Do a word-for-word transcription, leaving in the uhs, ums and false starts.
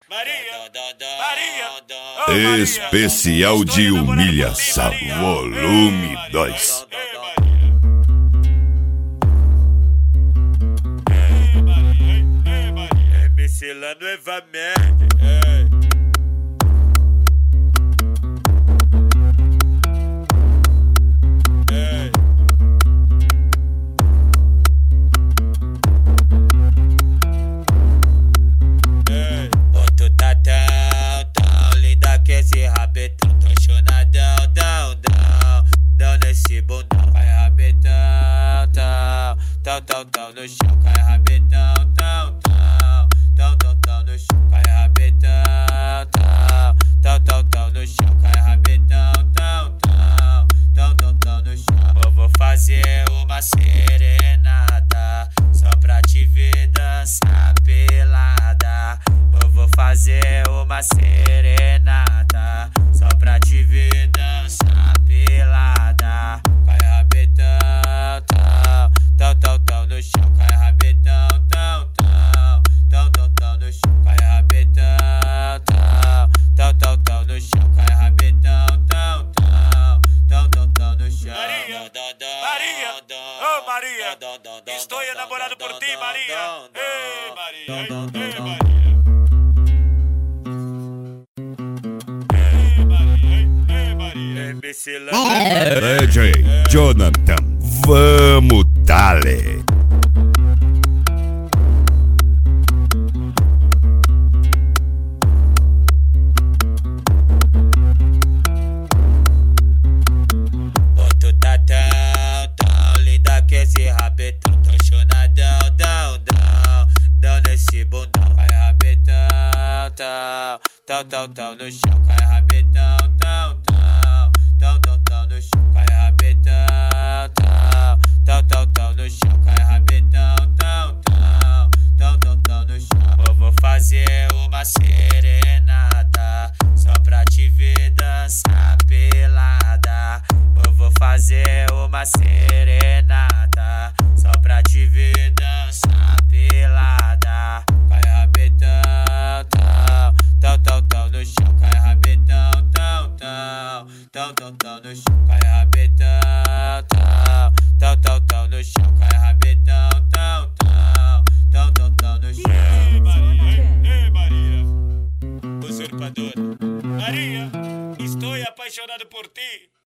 Maria, Maria, oh, Maria. Especial de humilhação, volume dois. M C La novamente. Esse rabetão, tô chonadão, dão, dão, dão nesse bundão. Cai rabetão, tão, tão, tão, tão no chão. Cai rabetão, tão, tão, tão, tão, tão no chão. Cai rabetão, tão, tão, tão, tão no chão. Cai rabetão, tão, tão, tão, tão, tão no chão. Eu vou fazer uma serenata só pra te ver dançar pelada. Eu vou fazer uma serenata só pra te ver dançar pelada. Cai rabetão, tão, tão, tão, tão no chão. Cai rabetão, tão, tão, tão, tão, tão no chão. Cai rabetão, tão, tão, tão, tão no chão. Cai rabetão, tão, tão, tão, tão, tão no chão. Maria, Maria, oh Maria, estou enamorado por ti, Maria. Ei, Maria, ei, Maria. D J Jonathan, vamos dale. Oh, tu tá tão, tão linda que esse rabetão. Tô chonadão, dão, dão, dão nesse bundão. Cai rabetão, tão, tão, tão, tão no chão. Cai rabetão, tão, tão, tão, tão, tão no chão. Cai rabetão, tão, tão, tão, tão no chão. Cai rabetão, tão, tão, tão, tão, tão no chão. Eu vou fazer uma serenata só pra te ver dançar pelada. Eu vou fazer uma serenata só pra te ver dançar pelada. Cai rabetão, tão, tão, tão, tão no chão. Cai rabetão, tão, tão, tão, tão, tão no chão. Cai rabetão, tão, tão, tão, tão no chão. Cai rabetão, tão, tão, tão, tão, tão no chão. Ei, Maria, ei, Maria, usurpadora. Maria, estou apaixonado por ti.